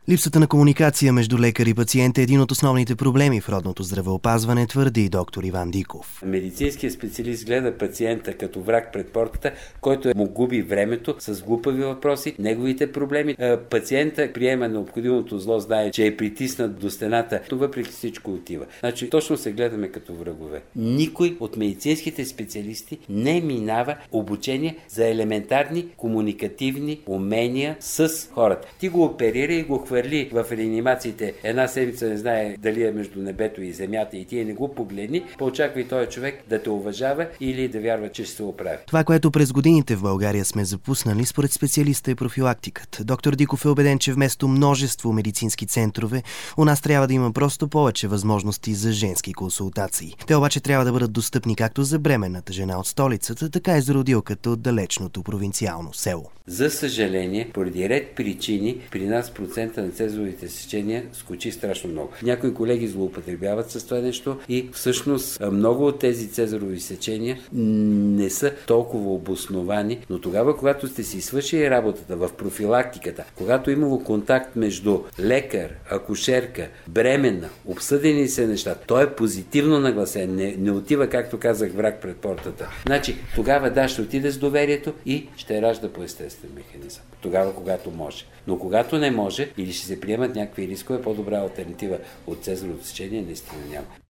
Липсата на комуникация между лекар и пациент е един от основните проблеми в родното здравеопазване, твърди доктор Иван Диков. Медицинският специалист гледа пациента като враг пред портата, който му губи времето с глупави въпроси, неговите проблеми. Пациента приема необходимото зло, знае, че е притиснат до стената, но въпреки всичко отива. Значи точно се гледаме като врагове. Никой от медицинските специалисти не минава обучение за елементарни комуникативни умения с хората. Ти го оперира и го хвърли в реанимациите. Една седмица не знае дали е между небето и земята и ти не го погледни, поочаква и този човек да те уважава или да вярва, че ще се оправи. Това, което през годините в България сме запуснали, според специалиста е профилактиката. Доктор Диков е убеден, че вместо множество медицински центрове, у нас трябва да има просто повече възможности за женски консултации. Те обаче трябва да бъдат достъпни както за бременната жена от столицата, така и за родилката от далечното провинциално село. За съжаление, поради ред причини, при нас процента на цезаровите сечения скочи страшно много. Някои колеги злоупотребяват с това нещо и всъщност много от тези цезарови сечения не са толкова обосновани, но тогава, когато сте си свършили работата в профилактиката, когато имало контакт между лекар, акушерка, бременна, обсъдени се неща, той е позитивно нагласен, не отива, както казах, враг пред портата. Значи, тогава да, ще отиде с доверието и ще ражда по естествен механизъм. Тогава, когато може. Но когато не може или ще се приемат някакви рискове, по-добра алтернатива от цезарово сечение наистина няма.